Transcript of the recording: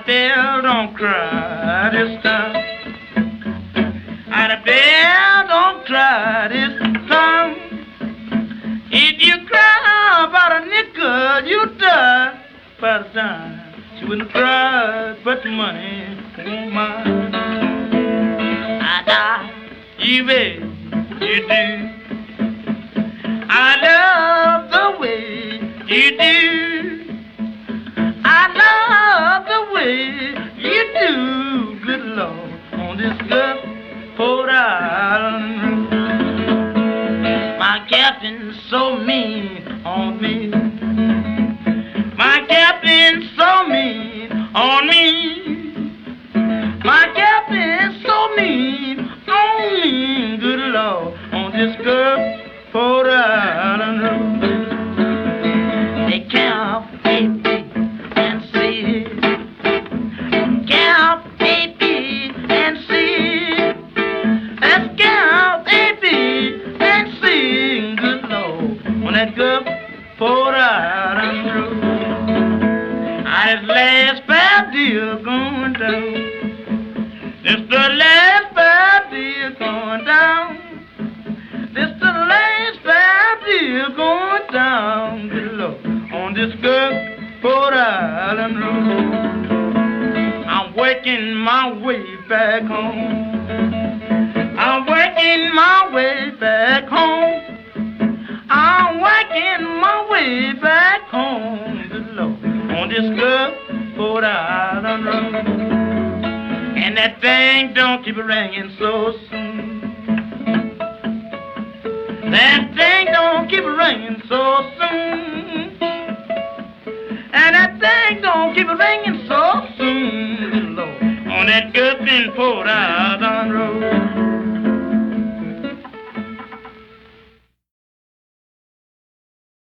bell don't cry this time. The bell don't cry this time. If you cry about a nickel, you die by the dime. She wouldn't cry, but money won't mind. I die, you bet you do. I love the way you do. I love the way you do, good Lord, on this good Port Island. My captain's so mean on me. My captain's so mean on me. My captain's so mean on me, good Lord, on this good Port Island road. They count A, B, and C. Count A, B, and C. Let's count A, B, and C, good Lord, on that good Port Island road. This last bad deal going down. This the last bad deal going down. This the last bad deal going down, good Lord, on this good Port Island road. I'm working my way back home. I'm working my way back home. I'm working my way back home, good Lord, on this good Port Island road. And that thing don't keep ringing so soon. That thing don't keep ringing so soon. And that thing don't keep ringing so soon, good Lord, on that good Port Island.